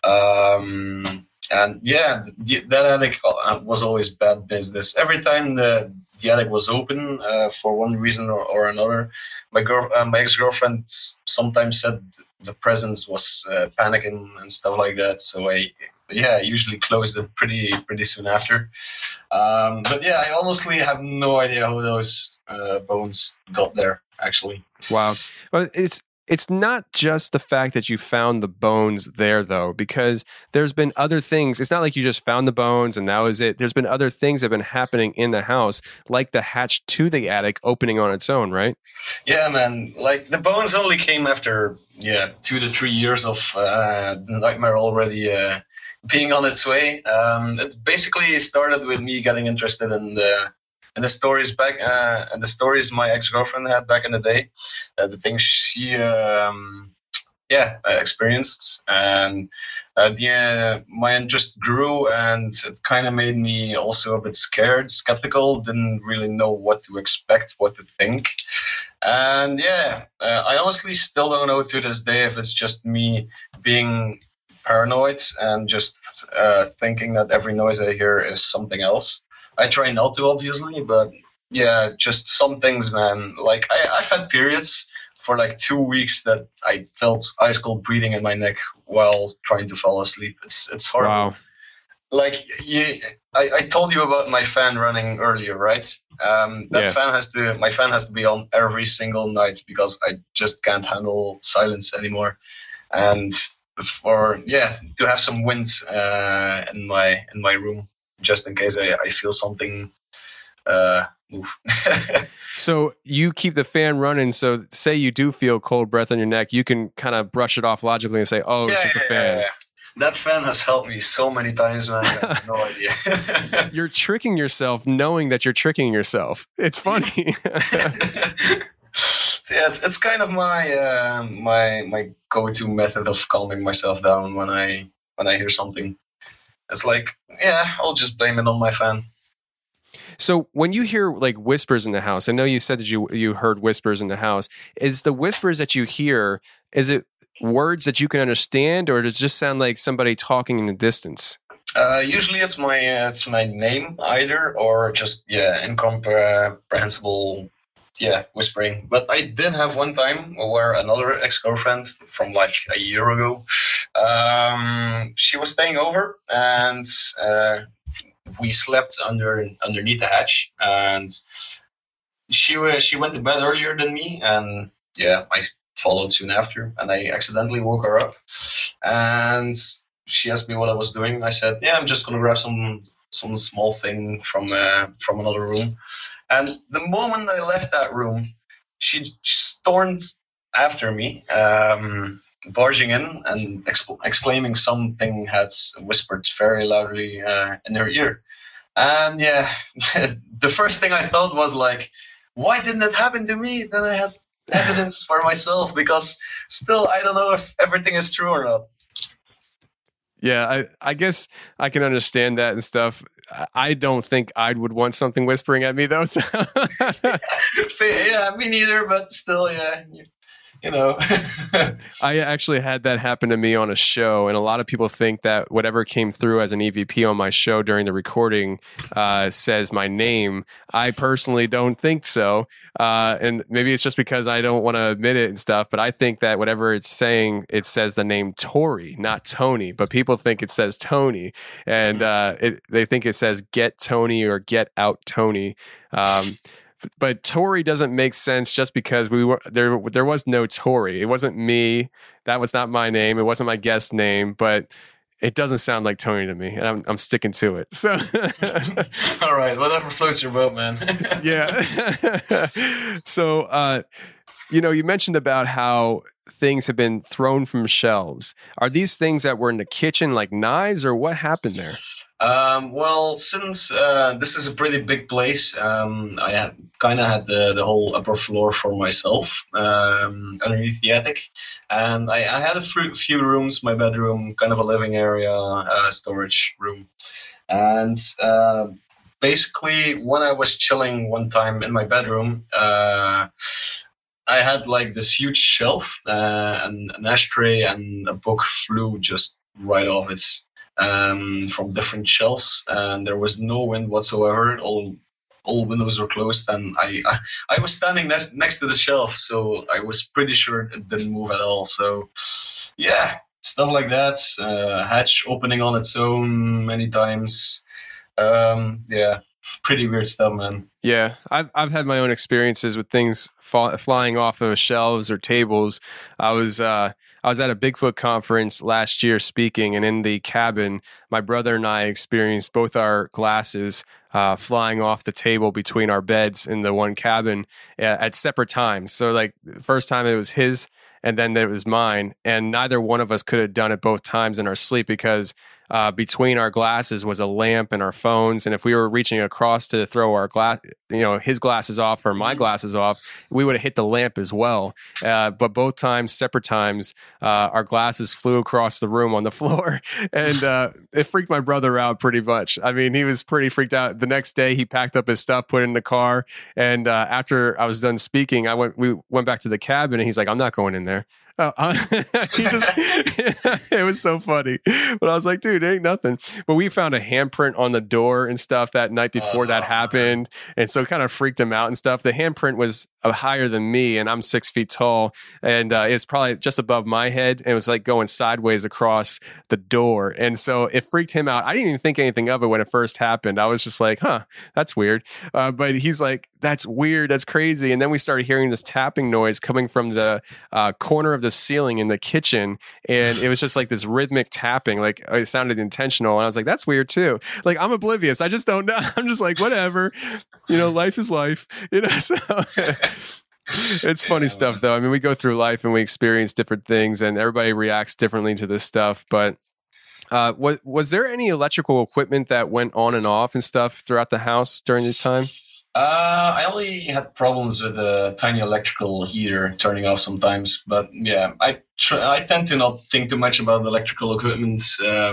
And yeah, that attic was always bad business. Every time the attic was open for one reason or another, my ex-girlfriend sometimes said the presence was panicking and stuff like that. So I usually closed it pretty soon after. But yeah, I honestly have no idea how those bones got there, actually. Wow. Well, it's not just the fact that you found the bones there, though, because there's been other things. It's not like you just found the bones and that was it. There's been other things that have been happening in the house, like the hatch to the attic opening on its own, right? Yeah, man. Like, the bones only came after, 2 to 3 years of the nightmare already being on its way. It basically started with me getting interested in the stories back, and the stories my ex-girlfriend had back in the day, the things she, experienced, and my interest grew, and it kind of made me also a bit scared, skeptical, didn't really know what to expect, what to think, and I honestly still don't know to this day if it's just me being paranoid and just thinking that every noise I hear is something else. I try not to, obviously, but yeah, just some things, man. Like, I've had periods for like 2 weeks that I felt ice cold breathing in my neck while trying to fall asleep. It's horrible. Wow. Like, I told you about my fan running earlier, right? My fan has to be on every single night because I just can't handle silence anymore. And to have some wind in my room, just in case I feel something move. So you keep the fan running. So say you do feel cold breath on your neck, you can kind of brush it off logically and say, oh, it's just the fan. Yeah. That fan has helped me so many times, man. I have no idea. You're tricking yourself knowing that you're tricking yourself. It's funny. So yeah, it's kind of my go-to method of calming myself down when I hear something. it's like, yeah, I'll just blame it on my fan. So when you hear like whispers in the house, I know you said that you heard whispers in the house. Is the whispers that you hear, is it words that you can understand, or does it just sound like somebody talking in the distance? Usually it's my name either, or just incomprehensible whispering. But I did have one time where another ex-girlfriend from like a year ago, she was staying over, and we slept underneath the hatch, and she went to bed earlier than me, and I followed soon after, and I accidentally woke her up, and she asked me what I was doing. I said, I'm just gonna grab some small thing from another room. And the moment I left that room, she stormed after me, barging in and exclaiming something had whispered very loudly in her ear. And the first thing I thought was like, why didn't that happen to me? Then I had evidence for myself, because still I don't know if everything is true or not. Yeah, I guess I can understand that and stuff. I don't think I would want something whispering at me, though. So. Yeah, me neither, but still, you know. I actually had that happen to me on a show, and a lot of people think that whatever came through as an EVP on my show during the recording says my name. I personally don't think so, and maybe it's just because I don't want to admit it and stuff, but I think that whatever it's saying, it says the name Tori, not Tony, but people think it says Tony, and they think it says get Tony or get out Tony. But Tori doesn't make sense just because there was no Tori. It wasn't me. That was not my name. It wasn't my guest name, but it doesn't sound like Tony to me, and I'm sticking to it. So, all right, whatever floats your boat, man. Yeah. So, you mentioned about how things have been thrown from shelves. Are these things that were in the kitchen, like knives, or what happened there? Well, since this is a pretty big place, I kind of had the whole upper floor for myself underneath the attic, and I had a few rooms, my bedroom, kind of a living area, storage room, and basically when I was chilling one time in my bedroom, I had like this huge shelf, and an ashtray and a book flew just right off it. From different shelves, and there was no wind whatsoever. All windows were closed, and I was standing next to the shelf, so I was pretty sure it didn't move at all. So stuff like that. Hatch opening on its own many times. Pretty weird stuff, man. Yeah, I've had my own experiences with things flying off of shelves or tables. I was at a Bigfoot conference last year speaking, and in the cabin, my brother and I experienced both our glasses flying off the table between our beds in the one cabin at separate times. So, like, the first time it was his, and then it was mine, and neither one of us could have done it both times in our sleep because between our glasses was a lamp and our phones, and if we were reaching across to throw our his glasses off or my glasses off, we would have hit the lamp as well. But both times, separate times, our glasses flew across the room on the floor, and it freaked my brother out pretty much. I mean, he was pretty freaked out. The next day, he packed up his stuff, put it in the car, and after I was done speaking, we went back to the cabin, and he's like, "I'm not going in there." It was so funny, but I was like, dude, it ain't nothing. But we found a handprint on the door and stuff that night before that happened, and so it kind of freaked him out and stuff. The handprint was higher than me, and I'm 6 feet tall, and it's probably just above my head, and it was like going sideways across the door, and so it freaked him out. I didn't even think anything of it when it first happened. I was just like, that's weird. But he's like, that's weird, that's crazy. And then we started hearing this tapping noise coming from the corner of the ceiling in the kitchen, and it was just like this rhythmic tapping, like it sounded intentional, and I was like, that's weird too. Like, I'm oblivious, I just don't know. I'm just like, whatever, life is life, so it's funny stuff though. I mean, we go through life and we experience different things, and everybody reacts differently to this stuff. But was there any electrical equipment that went on and off and stuff throughout the house during this time? I only had problems with a tiny electrical heater turning off sometimes, but I tend to not think too much about the electrical equipment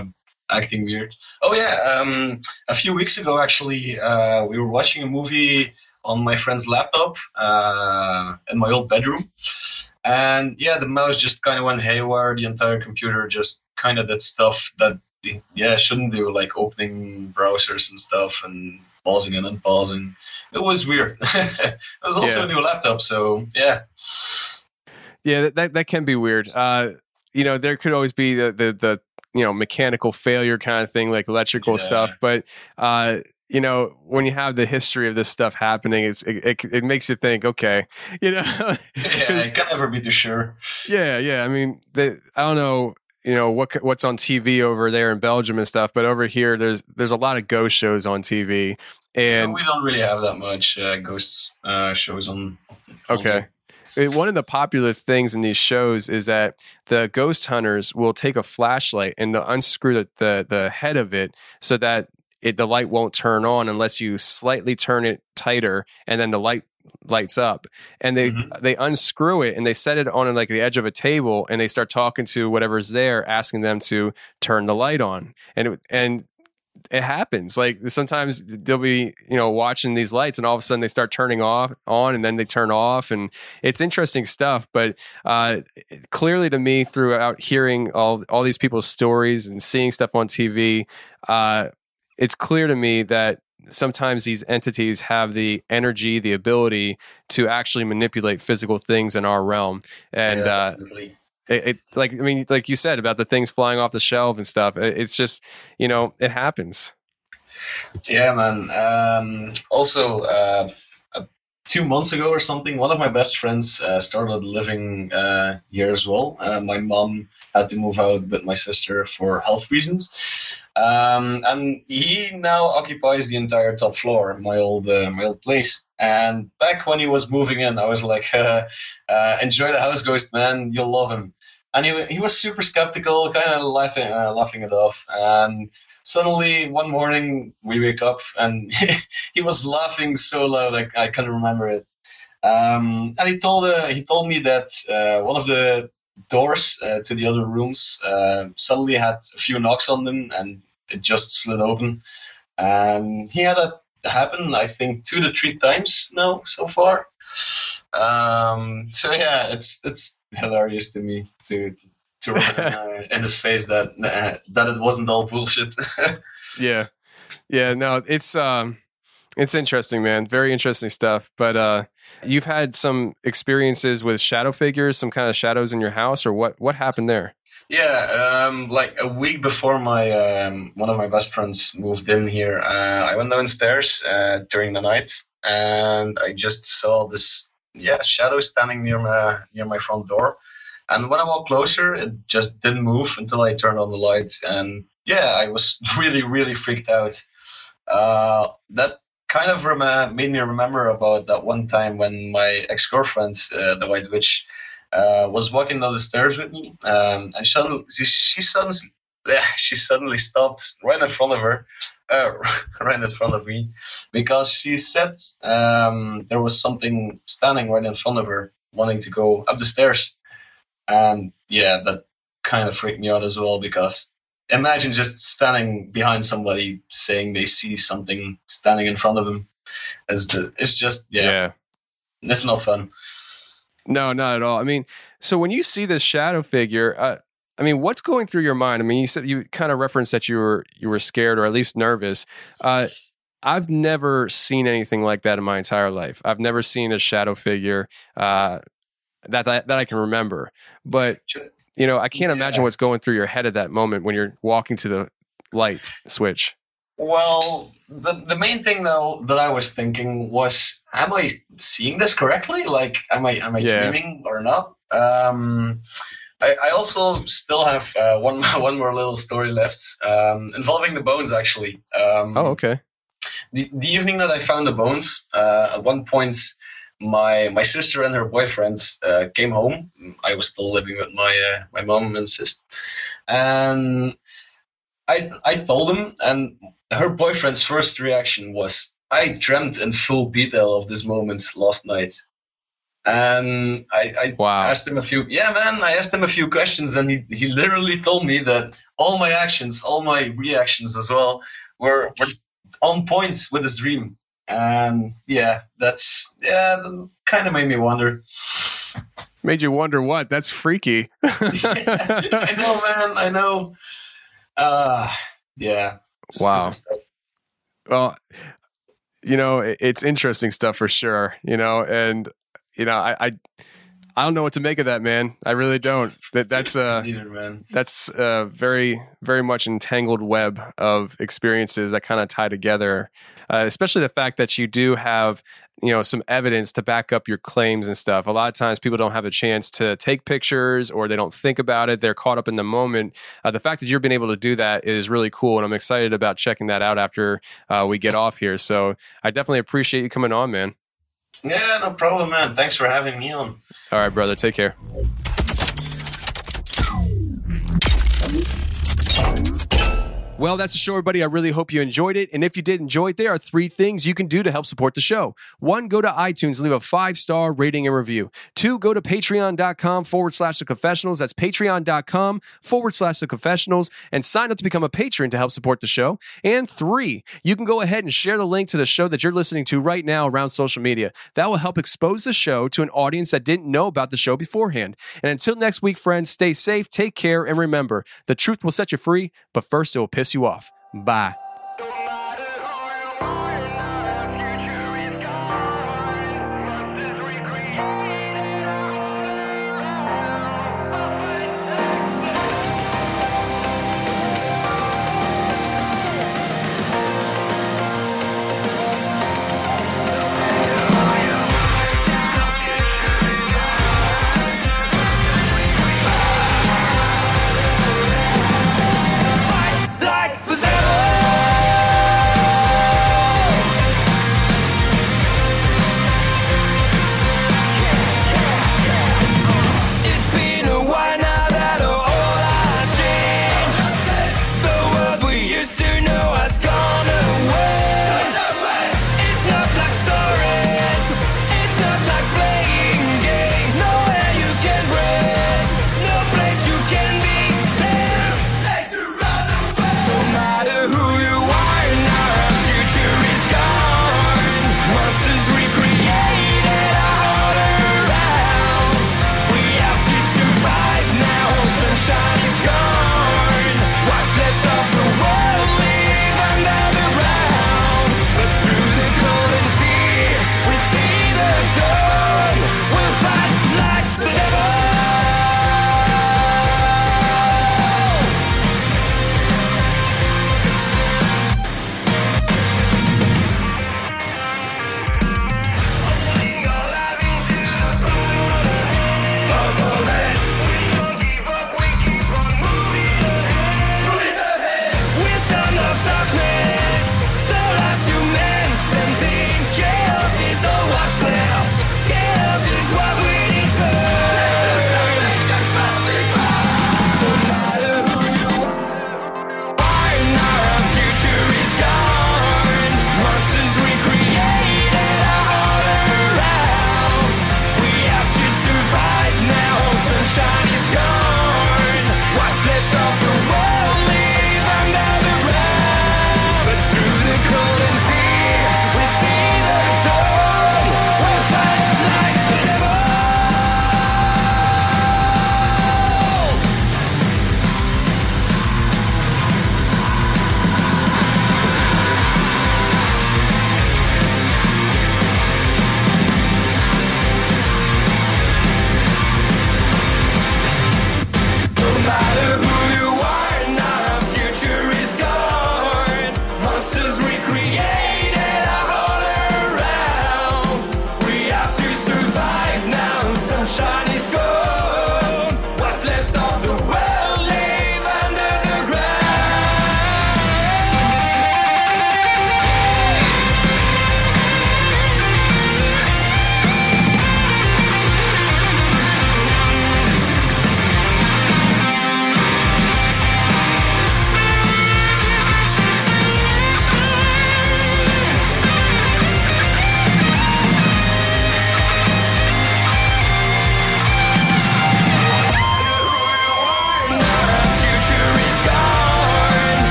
acting weird. Oh yeah, a few weeks ago actually, we were watching a movie on my friend's laptop in my old bedroom, and yeah, the mouse just kind of went haywire. The entire computer just kind of did stuff that shouldn't do, like opening browsers and stuff and pausing and unpausing. It was weird. It was also a new laptop, so yeah. Yeah, that can be weird. There could always be the mechanical failure kind of thing, like electrical stuff. But when you have the history of this stuff happening, it makes you think, okay, I can't ever be too sure. Yeah. I mean, I don't know. What's on TV over there in Belgium and stuff, but over here there's a lot of ghost shows on TV, and we don't really have that much ghost shows on. Okay. One of the popular things in these shows is that the ghost hunters will take a flashlight and they'll unscrew the head of it so that the light won't turn on unless you slightly turn it tighter, and then the light lights up. And they unscrew it and they set it on like the edge of a table, and they start talking to whatever's there, asking them to turn the light on. And it happens. Like sometimes they'll be, watching these lights, and all of a sudden they start turning on, and then they turn off, and it's interesting stuff. But clearly to me, throughout hearing all these people's stories and seeing stuff on TV, it's clear to me that sometimes these entities have the energy, the ability to actually manipulate physical things in our realm. And like you said about the things flying off the shelf and stuff, it's just, it happens. Yeah, man. Also, 2 months ago or something, one of my best friends started living here as well. My mom had to move out with my sister for health reasons. And he now occupies the entire top floor, my old place. And back when he was moving in, I was like, enjoy the house ghost, man. You'll love him. And he was super skeptical, kind of laughing it off. And suddenly one morning we wake up and he was laughing so loud I can't remember it. And he told me that one of the doors to the other rooms suddenly had a few knocks on them, and it just slid open. And he had that happen, I think, 2 to 3 times now so far. So yeah, it's hilarious to me to run in his face that it wasn't all bullshit. Yeah. No, it's interesting, man. Very interesting stuff. But you've had some experiences with shadow figures, some kind of shadows in your house, or what happened there? Yeah, like a week before my one of my best friends moved in here, I went downstairs during the night, and I just saw this shadow standing near my front door. And when I walked closer, it just didn't move until I turned on the lights. And yeah, I was really, really freaked out. That kind of made me remember about that one time when my ex-girlfriend, the White Witch, was walking down the stairs with me, and she suddenly stopped right in front of her, right in front of me, because she said there was something standing right in front of her, wanting to go up the stairs. And yeah, that kind of freaked me out as well, because imagine just standing behind somebody saying they see something standing in front of them. It's just it's not fun. No, not at all. I mean, so when you see this shadow figure, what's going through your mind? I mean, you said you kind of referenced that you were scared or at least nervous. I've never seen anything like that in my entire life. I've never seen a shadow figure that I can remember. But I can't imagine what's going through your head at that moment when you're walking to the light switch. Well, the main thing though that I was thinking was, am I seeing this correctly? Like, am I dreaming or not? I also still have one more little story left involving the bones, actually. Okay. The evening that I found the bones, at one point, my sister and her boyfriend came home. I was still living with my mom and sister, and I told them, and her boyfriend's first reaction was, I dreamt in full detail of this moment last night. And I asked him I asked him a few questions, and he literally told me that all my actions, all my reactions as well, were on point with his dream. And that kind of made me wonder. Made you wonder what? That's freaky. I know, man. I know. Wow. Well, it's interesting stuff for sure, and, I don't know what to make of that, man. I really don't. That's a very, very much entangled web of experiences that kind of tie together, especially the fact that you do have, some evidence to back up your claims and stuff. A lot of times people don't have a chance to take pictures, or they don't think about it. They're caught up in the moment. The fact that you've been able to do that is really cool, and I'm excited about checking that out after we get off here. So I definitely appreciate you coming on, man. Yeah, no problem, man. Thanks for having me on. All right, brother. Take care. Well, that's the show, everybody. I really hope you enjoyed it. And if you did enjoy it, there are 3 things you can do to help support the show. 1, go to iTunes, leave a 5-star rating and review. 2, go to patreon.com/theconfessionals. That's patreon.com/theconfessionals, and sign up to become a patron to help support the show. And 3, you can go ahead and share the link to the show that you're listening to right now around social media. That will help expose the show to an audience that didn't know about the show beforehand. And until next week, friends, stay safe, take care, and remember, the truth will set you free, but first it will piss you off. Bye. Fight like the devil.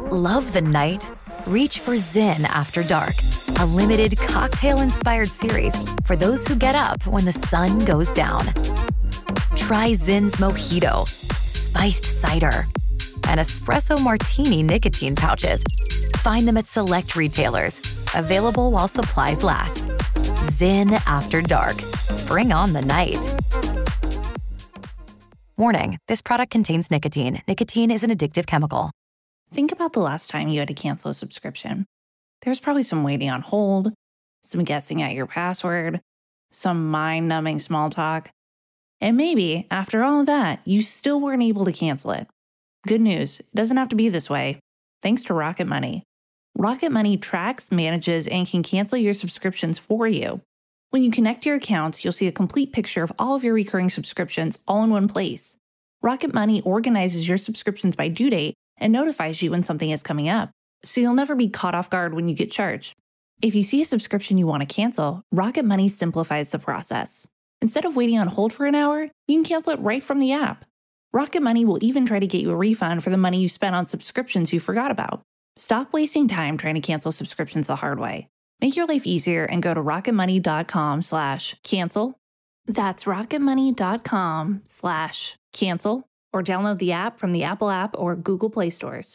Love the night? Reach for Zyn After Dark, a limited cocktail-inspired series for those who get up when the sun goes down. Try Zyn's Mojito, spiced cider, and espresso martini nicotine pouches. Find them at select retailers. Available while supplies last. Zyn After Dark. Bring on the night. Warning, this product contains nicotine. Nicotine is an addictive chemical. Think about the last time you had to cancel a subscription. There's probably some waiting on hold, some guessing at your password, some mind-numbing small talk. And maybe, after all of that, you still weren't able to cancel it. Good news, it doesn't have to be this way. Thanks to Rocket Money. Rocket Money tracks, manages, and can cancel your subscriptions for you. When you connect your accounts, you'll see a complete picture of all of your recurring subscriptions all in one place. Rocket Money organizes your subscriptions by due date and notifies you when something is coming up, so you'll never be caught off guard when you get charged. If you see a subscription you want to cancel, Rocket Money simplifies the process. Instead of waiting on hold for an hour, you can cancel it right from the app. Rocket Money will even try to get you a refund for the money you spent on subscriptions you forgot about. Stop wasting time trying to cancel subscriptions the hard way. Make your life easier and go to rocketmoney.com/cancel. That's rocketmoney.com/cancel, or download the app from the Apple app or Google Play stores.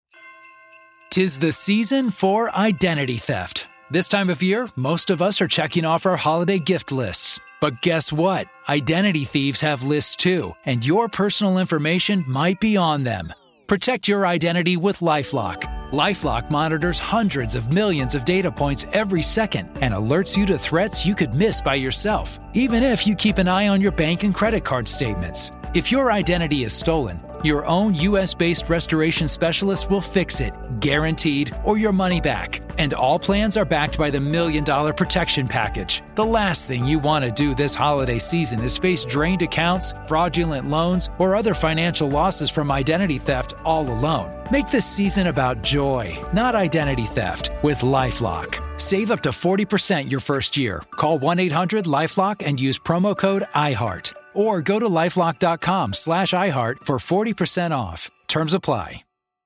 'Tis the season for identity theft. This time of year, most of us are checking off our holiday gift lists. But guess what? Identity thieves have lists too, and your personal information might be on them. Protect your identity with LifeLock. LifeLock monitors hundreds of millions of data points every second and alerts you to threats you could miss by yourself, even if you keep an eye on your bank and credit card statements. If your identity is stolen, your own US-based restoration specialist will fix it, guaranteed, or your money back. And all plans are backed by the $1 Million Protection Package. The last thing you want to do this holiday season is face drained accounts, fraudulent loans, or other financial losses from identity theft all alone. Make this season about joy, not identity theft, with LifeLock. Save up to 40% your first year. Call 1-800-LifeLock and use promo code IHEART. Or go to LifeLock.com/iHeart for 40% off. Terms apply.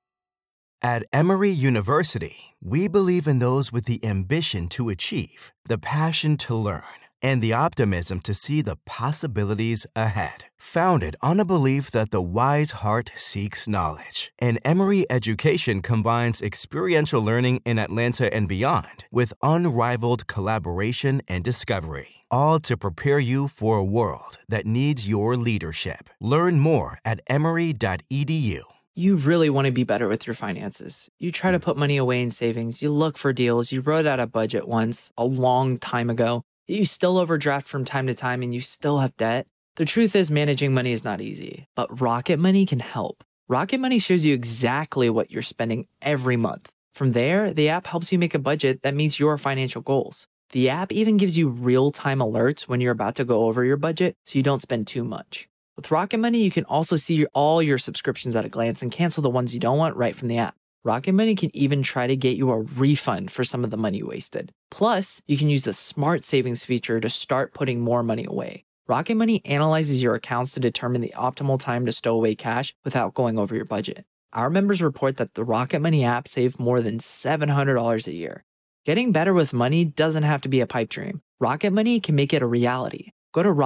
At Emory University, we believe in those with the ambition to achieve, the passion to learn, and the optimism to see the possibilities ahead. Founded on a belief that the wise heart seeks knowledge, and Emory education combines experiential learning in Atlanta and beyond with unrivaled collaboration and discovery, all to prepare you for a world that needs your leadership. Learn more at emory.edu. You really want to be better with your finances. You try to put money away in savings. You look for deals. You wrote out a budget once a long time ago. You still overdraft from time to time and you still have debt. The truth is managing money is not easy, but Rocket Money can help. Rocket Money shows you exactly what you're spending every month. From there, the app helps you make a budget that meets your financial goals. The app even gives you real-time alerts when you're about to go over your budget so you don't spend too much. With Rocket Money, you can also see all your subscriptions at a glance and cancel the ones you don't want right from the app. Rocket Money can even try to get you a refund for some of the money you wasted. Plus, you can use the Smart Savings feature to start putting more money away. Rocket Money analyzes your accounts to determine the optimal time to stow away cash without going over your budget. Our members report that the Rocket Money app saved more than $700 a year. Getting better with money doesn't have to be a pipe dream. Rocket Money can make it a reality. Go to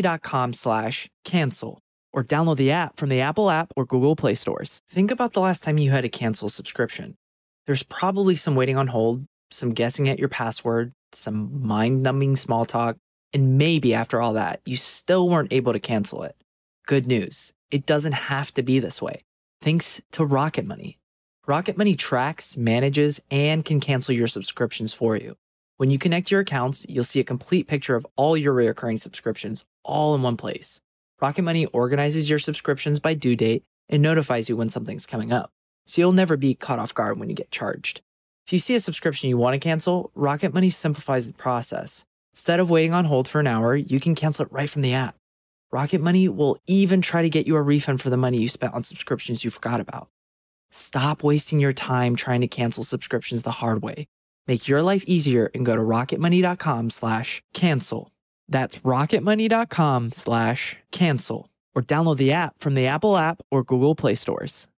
rocketmoney.com/cancel or download the app from the Apple app or Google Play stores. Think about the last time you had to cancel a subscription. There's probably some waiting on hold, some guessing at your password, some mind-numbing small talk, and maybe after all that, you still weren't able to cancel it. Good news, it doesn't have to be this way. Thanks to Rocket Money. Rocket Money tracks, manages, and can cancel your subscriptions for you. When you connect your accounts, you'll see a complete picture of all your recurring subscriptions all in one place. Rocket Money organizes your subscriptions by due date and notifies you when something's coming up, so you'll never be caught off guard when you get charged. If you see a subscription you want to cancel, Rocket Money simplifies the process. Instead of waiting on hold for an hour, you can cancel it right from the app. Rocket Money will even try to get you a refund for the money you spent on subscriptions you forgot about. Stop wasting your time trying to cancel subscriptions the hard way. Make your life easier and go to rocketmoney.com/cancel. That's rocketmoney.com/cancel or download the app from the Apple app or Google Play stores.